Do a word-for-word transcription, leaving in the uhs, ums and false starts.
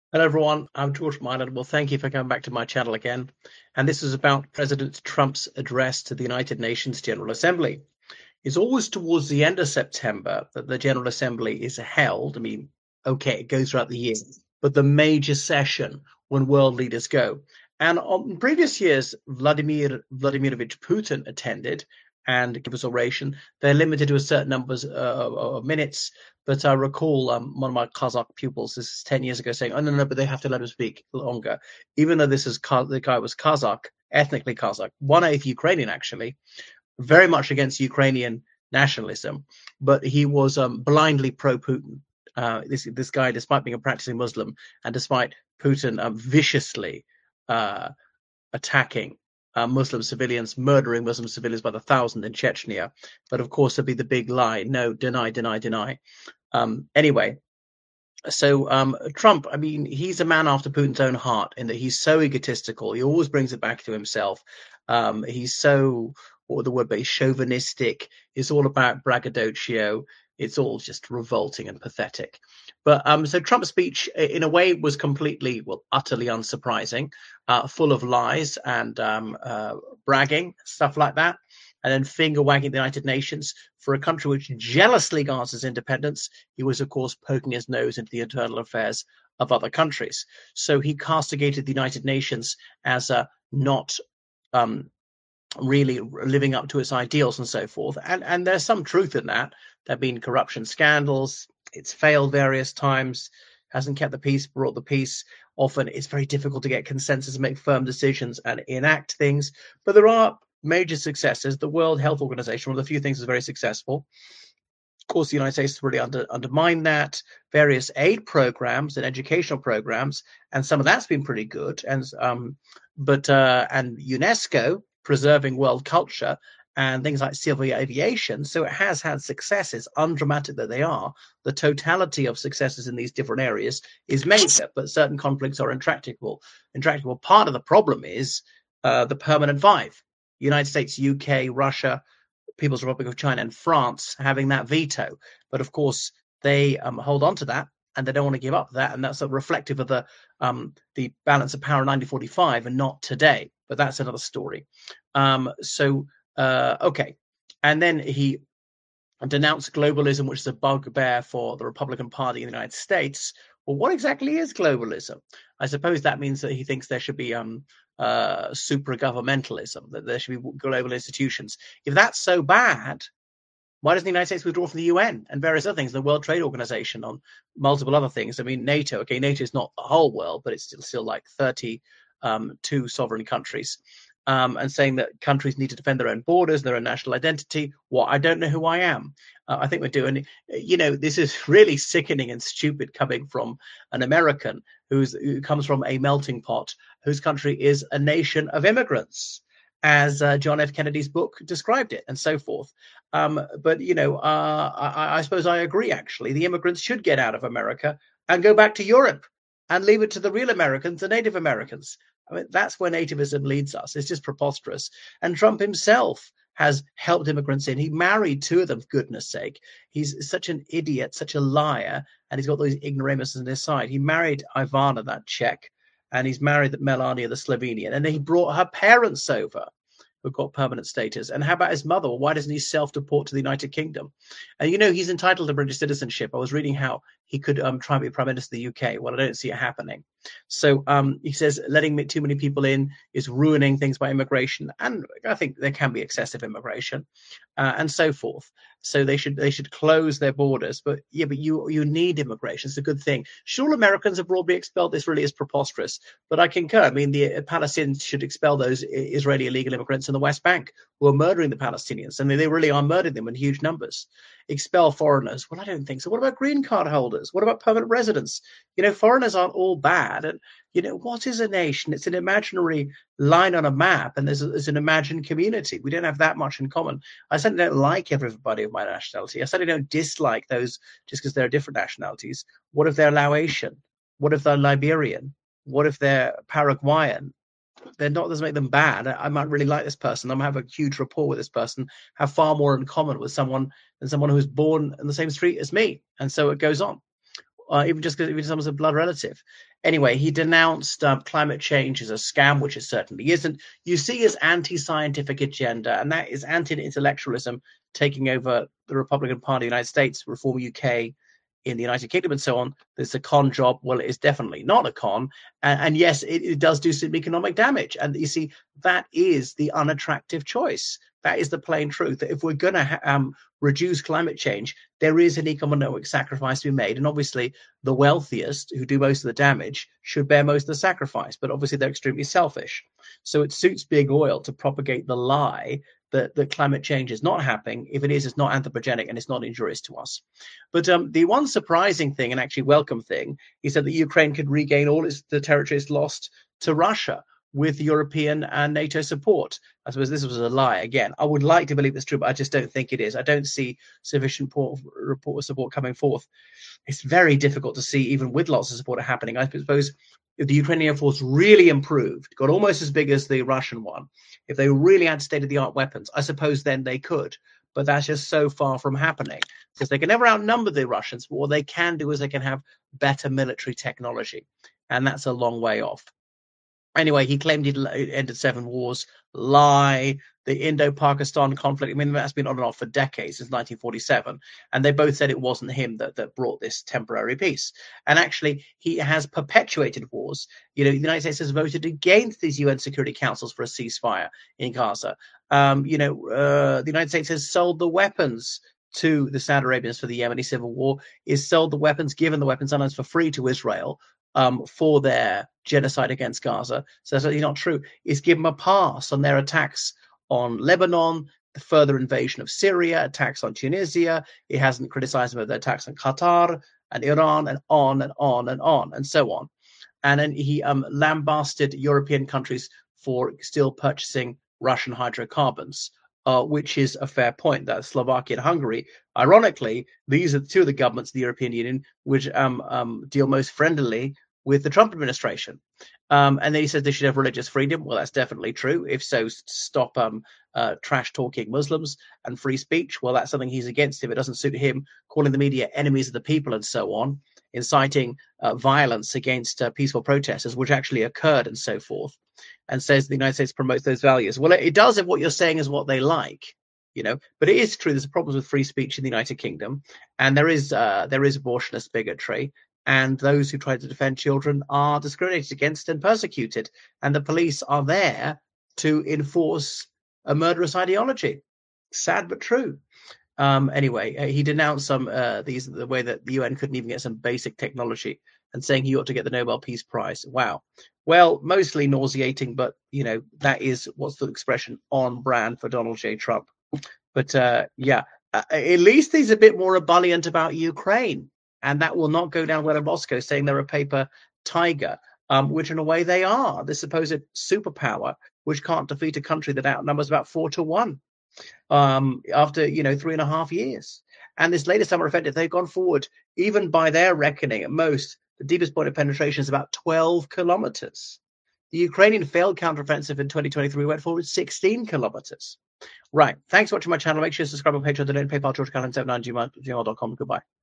Hello, everyone. I'm George Mylan. Well, thank you for coming back to my channel again. And this is about President Trump's address to the United Nations General Assembly. It's always towards the end of September that the General Assembly is held. I mean, okay, it goes throughout the year, but the major session when world leaders go. And on previous years, Vladimir Vladimirovich Putin attended and gave his oration. They're limited to a certain numbers uh, of minutes, but I recall um, one of my Kazakh pupils, this is ten years ago, saying, "Oh no, no, but they have to let him speak longer," even though this is the guy was Kazakh, ethnically Kazakh, one eighth Ukrainian actually, very much against Ukrainian nationalism, but he was um, blindly pro-Putin. Uh, this this guy, despite being a practicing Muslim and despite Putin um, viciously uh, attacking uh, Muslim civilians, murdering Muslim civilians by the thousand in Chechnya, but of course there'd be the big lie: no, deny, deny, deny. Um, anyway, so um, Trump, I mean, he's a man after Putin's own heart in that he's so egotistical. He always brings it back to himself. Um, he's so, what would the word be, chauvinistic. It's all about braggadocio. It's all just revolting and pathetic. But um, so Trump's speech, in a way, was completely, well, utterly unsurprising, uh, full of lies and um, uh, bragging, stuff like that, and then finger wagging the United Nations for a country which jealously guards its independence. He was, of course, poking his nose into the internal affairs of other countries. So he castigated the United Nations as a not um, really living up to its ideals and so forth. And and there's some truth in that. There have been corruption scandals. It's failed various times, hasn't kept the peace, brought the peace. Often it's very difficult to get consensus and make firm decisions and enact things. But there are major successes. The World Health Organization, one of the few things, is very successful. Of course, the United States has really under, undermined that. Various aid programs and educational programs, and some of that's been pretty good. And um, but uh, and UNESCO preserving world culture and things like civil aviation. So it has had successes, undramatic that they are. The totality of successes in these different areas is major, but certain conflicts are intractable. Intractable. Part of the problem is uh, the permanent five: United States, U K, Russia, People's Republic of China, and France having that veto. But of course, they um, hold on to that and they don't want to give up that. And that's a reflective of the um, the balance of power in nineteen forty-five and not today. But that's another story. Um, so, uh, okay. And then he denounced globalism, which is a bugbear for the Republican Party in the United States. Well, what exactly is globalism? I suppose that means that he thinks there should be um, uh, supra-governmentalism, that there should be global institutions. If that's so bad, why doesn't the United States withdraw from the U N and various other things, the World Trade Organization, on multiple other things? I mean, NATO, okay, NATO is not the whole world, but it's still, still like thirty-two um, sovereign countries. Um, and saying that countries need to defend their own borders, their own national identity. What? I don't know who I am. Uh, I think we're doing, you know, this is really sickening and stupid coming from an American who's, who comes from a melting pot, whose country is a nation of immigrants, as uh, John F. Kennedy's book described it, and so forth. Um, but, you know, uh, I, I suppose I agree, actually. The immigrants should get out of America and go back to Europe and leave it to the real Americans, the Native Americans. I mean, that's where nativism leads us. It's just preposterous. And Trump himself has helped immigrants in. He married two of them, for goodness sake. He's such an idiot, such a liar, and he's got those ignoramuses on his side. He married Ivana, that Czech, and he's married Melania, the Slovenian, and then he brought her parents over, who've got permanent status. And how about his mother? Well, why doesn't he self-deport to the United Kingdom? And, you know, he's entitled to British citizenship. I was reading how he could um, try and be prime minister of the U K. Well, I don't see it happening. So um, he says letting too many people in is ruining things by immigration. And I think there can be excessive immigration uh, and so forth. So they should they should close their borders. But yeah, but you you need immigration. It's a good thing. Should all Americans abroad be expelled? This really is preposterous. But I concur. I mean, the Palestinians should expel those Israeli illegal immigrants in the West Bank who are murdering the Palestinians. I mean, they really are murdering them in huge numbers. Expel foreigners. Well, I don't think so. What about green card holders? What about permanent residents? You know, foreigners aren't all bad. And, you know, what is a nation? It's an imaginary line on a map, and there's, a, there's an imagined community. We don't have that much in common. I certainly don't like everybody of my nationality. I certainly don't dislike those just because they're different nationalities. What if they're Laotian? What if they're Liberian? What if they're Paraguayan? They're not, doesn't make them bad. I might really like this person. I might have a huge rapport with this person, have far more in common with someone than someone who was born in the same street as me. And so it goes on, uh, even just because even someone's a blood relative. Anyway, he denounced um, climate change as a scam, which it certainly isn't. You see his anti-scientific agenda, and that is anti-intellectualism taking over the Republican Party of the United States, Reform U K, in the United Kingdom and so on. There's a con job. Well, it is definitely not a con. And, and yes, it, it does do some economic damage. And you see, that is the unattractive choice. That is the plain truth. That if we're going to um, reduce climate change, there is an economic sacrifice to be made. And obviously, the wealthiest, who do most of the damage, should bear most of the sacrifice. But obviously, they're extremely selfish. So it suits big oil to propagate the lie that, that climate change is not happening. If it is, it's not anthropogenic and it's not injurious to us. But um, the one surprising thing, and actually welcome thing, he said that Ukraine could regain all its the territories lost to Russia with European and NATO support. I suppose this was a lie. Again, I would like to believe it's true, but I just don't think it is. I don't see sufficient report support coming forth. It's very difficult to see, even with lots of support happening. I suppose if the Ukrainian Air Force really improved, got almost as big as the Russian one, if they really had state-of-the-art weapons, I suppose then they could. But that's just so far from happening, because they can never outnumber the Russians. But what they can do is they can have better military technology, and that's a long way off. Anyway, he claimed he'd ended seven wars. Lie. The Indo-Pakistan conflict, I mean, that's been on and off for decades, since nineteen forty-seven. And they both said it wasn't him that, that brought this temporary peace. And actually, he has perpetuated wars. You know, the United States has voted against these U N Security Councils for a ceasefire in Gaza. Um, you know, uh, the United States has sold the weapons to the Saudi Arabians for the Yemeni civil war, is sold the weapons, given the weapons sometimes for free to Israel um, for their genocide against Gaza. So that's actually not true. It's given them a pass on their attacks on Lebanon, the further invasion of Syria, attacks on Tunisia. It hasn't criticized them for their attacks on Qatar and Iran, and on and on and on and so on. And then he um, lambasted European countries for still purchasing Russian hydrocarbons, uh, which is a fair point. That Slovakia and Hungary, ironically, these are two of the governments of the European Union which um, um, deal most friendlily with the Trump administration. Um, and then he says they should have religious freedom. Well, that's definitely true. If so, stop um, uh, trash talking Muslims and free speech. Well, that's something he's against if it doesn't suit him, calling the media enemies of the people and so on, inciting uh, violence against uh, peaceful protesters, which actually occurred and so forth, and says the United States promotes those values. Well, it, it does if what you're saying is what they like, you know, but it is true. There's problems with free speech in the United Kingdom, and there is uh, there is abortionist bigotry. And those who try to defend children are discriminated against and persecuted. And the police are there to enforce a murderous ideology. Sad but true. Um, anyway, he denounced some uh, these the way that the U N couldn't even get some basic technology, and saying he ought to get the Nobel Peace Prize. Wow. Well, mostly nauseating, but you know that is what's the expression on brand for Donald J. Trump. But uh, yeah, uh, at least he's a bit more ebullient about Ukraine. And that will not go down well in Moscow, saying they're a paper tiger, um, which in a way they are. The supposed superpower, which can't defeat a country that outnumbers about four to one um, after, you know, three and a half years. And this latest summer offensive, they've gone forward, even by their reckoning, at most, the deepest point of penetration is about twelve kilometers. The Ukrainian failed counteroffensive in twenty twenty-three went forward sixteen kilometers. Right. Thanks for watching my channel. Make sure to subscribe on Patreon, donate, PayPal, George Callan seven nine gmail dot com. Goodbye.